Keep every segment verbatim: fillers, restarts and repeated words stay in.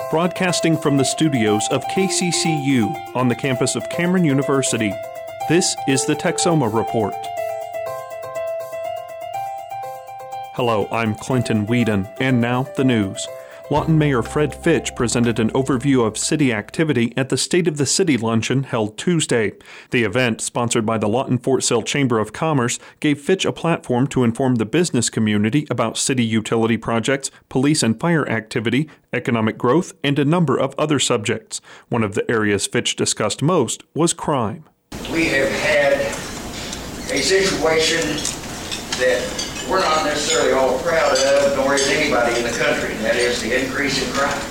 Broadcasting from the studios of K C C U on the campus of Cameron University, this is the Texoma Report. Hello, I'm Clinton Whedon, and now the news. Lawton Mayor Fred Fitch presented an overview of city activity at the State of the City luncheon held Tuesday. The event, sponsored by the Lawton-Fort Sill Chamber of Commerce, gave Fitch a platform to inform the business community about city utility projects, police and fire activity, economic growth, and a number of other subjects. One of the areas Fitch discussed most was crime. We have had a situation that we're not necessarily all proud of, nor is anybody in the country, and that is the increase in crime.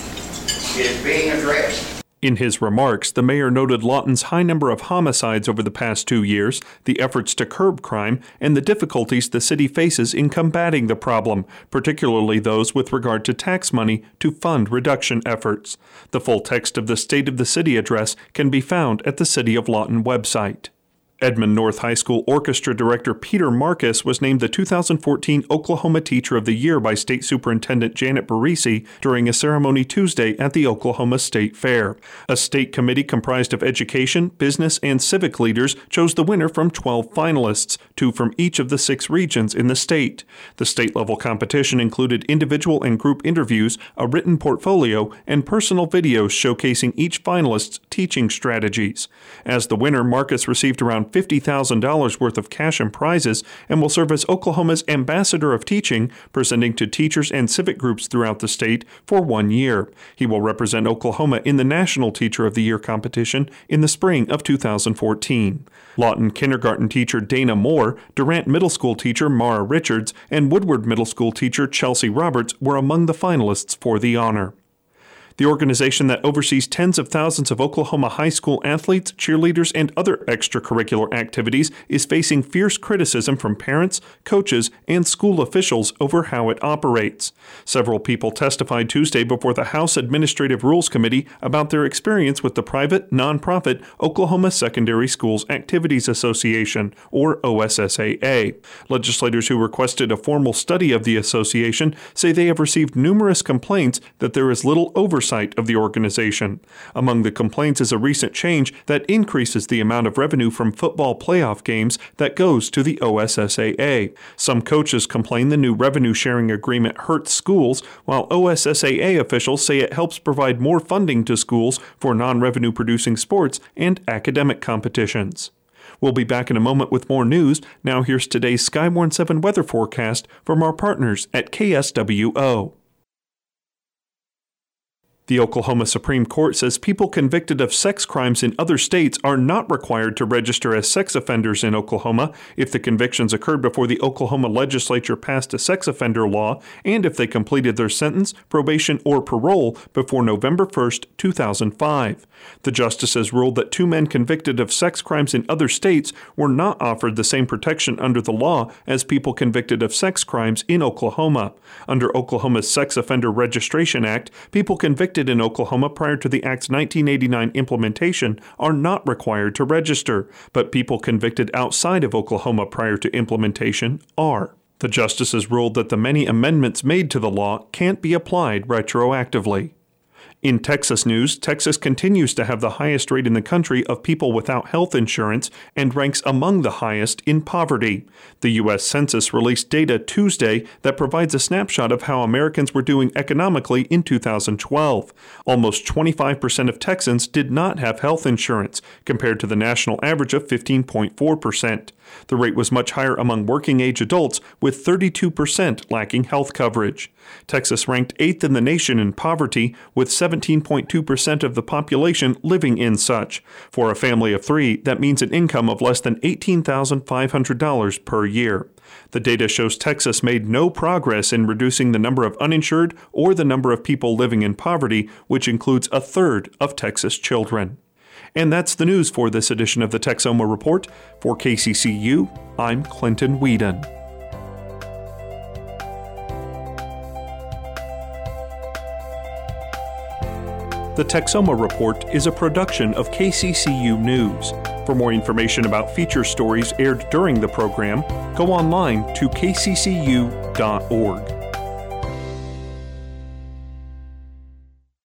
It is being addressed. In his remarks, the mayor noted Lawton's high number of homicides over the past two years, the efforts to curb crime, and the difficulties the city faces in combating the problem, particularly those with regard to tax money to fund reduction efforts. The full text of the State of the City address can be found at the City of Lawton website. Edmond North High School Orchestra Director Peter Marcus was named the two thousand fourteen Oklahoma Teacher of the Year by State Superintendent Janet Barisi during a ceremony Tuesday at the Oklahoma State Fair. A state committee comprised of education, business, and civic leaders chose the winner from twelve finalists, two from each of the six regions in the state. The state-level competition included individual and group interviews, a written portfolio, and personal videos showcasing each finalist's teaching strategies. As the winner, Marcus received around fifty thousand dollars worth of cash and prizes and will serve as Oklahoma's Ambassador of Teaching, presenting to teachers and civic groups throughout the state for one year. He will represent Oklahoma in the National Teacher of the Year competition in the spring of two thousand fourteen. Lawton kindergarten teacher Dana Moore, Durant Middle School teacher Mara Richards, and Woodward Middle School teacher Chelsea Roberts were among the finalists for the honor. The organization that oversees tens of thousands of Oklahoma high school athletes, cheerleaders, and other extracurricular activities is facing fierce criticism from parents, coaches, and school officials over how it operates. Several people testified Tuesday before the House Administrative Rules Committee about their experience with the private, nonprofit Oklahoma Secondary Schools Activities Association, or O S S A A. Legislators who requested a formal study of the association say they have received numerous complaints that there is little oversight of the organization. Among the complaints is a recent change that increases the amount of revenue from football playoff games that goes to the O S S A A. Some coaches complain the new revenue-sharing agreement hurts schools, while O S S A A officials say it helps provide more funding to schools for non-revenue-producing sports and academic competitions. We'll be back in a moment with more news. Now here's today's Skywarn seven weather forecast from our partners at K S W O. The Oklahoma Supreme Court says people convicted of sex crimes in other states are not required to register as sex offenders in Oklahoma if the convictions occurred before the Oklahoma legislature passed a sex offender law and if they completed their sentence, probation, or parole before November first, two thousand five. The justices ruled that two men convicted of sex crimes in other states were not offered the same protection under the law as people convicted of sex crimes in Oklahoma. Under Oklahoma's Sex Offender Registration Act, people convicted in Oklahoma prior to the Act's nineteen eighty-nine implementation are not required to register, but people convicted outside of Oklahoma prior to implementation are. The justices ruled that the many amendments made to the law can't be applied retroactively. In Texas news, Texas continues to have the highest rate in the country of people without health insurance and ranks among the highest in poverty. The U S Census released data Tuesday that provides a snapshot of how Americans were doing economically in two thousand twelve. Almost twenty-five percent of Texans did not have health insurance, compared to the national average of fifteen point four percent. The rate was much higher among working-age adults, with thirty-two percent lacking health coverage. Texas ranked eighth in the nation in poverty, with seventeen point two percent of the population living in such. For a family of three, that means an income of less than eighteen thousand five hundred dollars per year. The data shows Texas made no progress in reducing the number of uninsured or the number of people living in poverty, which includes a third of Texas children. And that's the news for this edition of the Texoma Report. For K C C U, I'm Clinton Whedon. The Texoma Report is a production of K C C U News. For more information about feature stories aired during the program, go online to k c c u dot org.